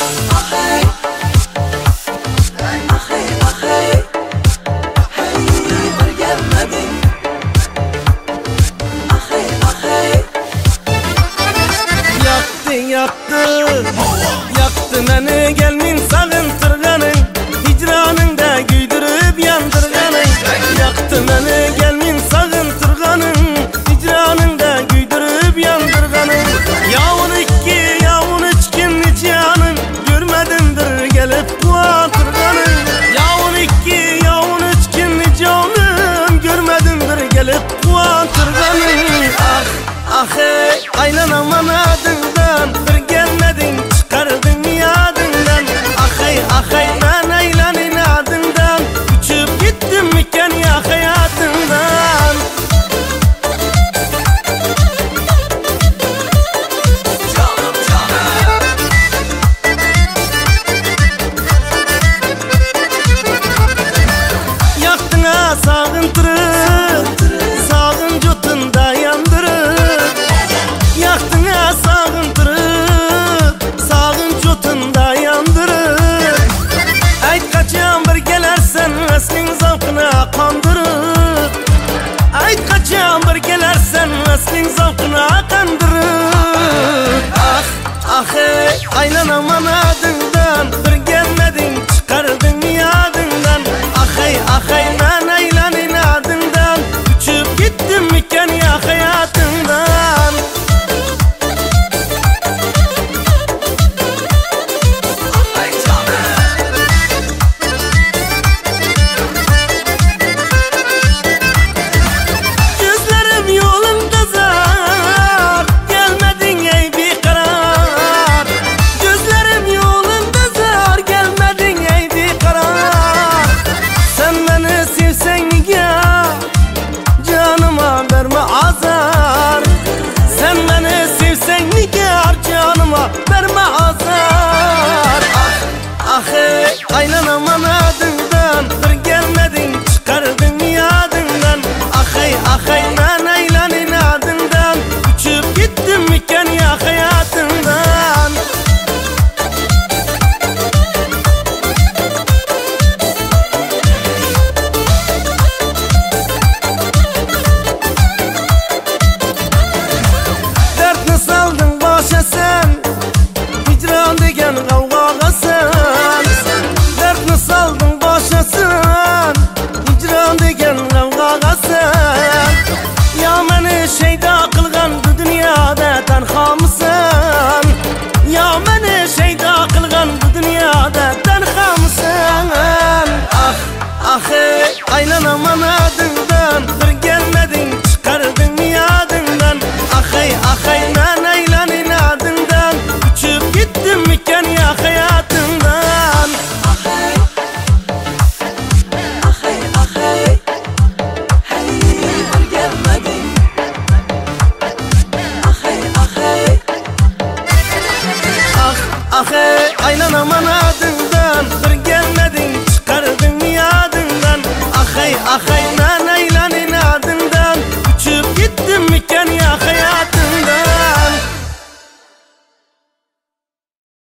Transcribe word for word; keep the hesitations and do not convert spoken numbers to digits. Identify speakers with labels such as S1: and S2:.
S1: Yaktı, yaktı beni gelmin sağıntırganın, hicranında güydürüp yandırganın. Yaktı beni gelmin sağıntırganın, hicranında güydürüp yandırganın. Yavun iki, yavun üç gün canım, görmedimdir gelip kuatırganın. Yavun iki, yavun üç gün canım, görmedimdir gelip kuatırganın. Ah, ah ey, aynen aman adından bir gelmedin, çıkardın mı yadından? Ah ey, ah ey, ben aylanın adından uçup gittim miken ya hayatından. Canım canım, yaktın ha sağıntırıp, sağın cutunda yandırıp. Yaktın ha sağıntırıp, sağın cutunda yandırıp. Ayt kaçan bir gelersen aslın zavkına kandırıp. Ayt kaçan bir gelersen aslın zavkına kandırıp. Ah, ah ey, aynen aman adın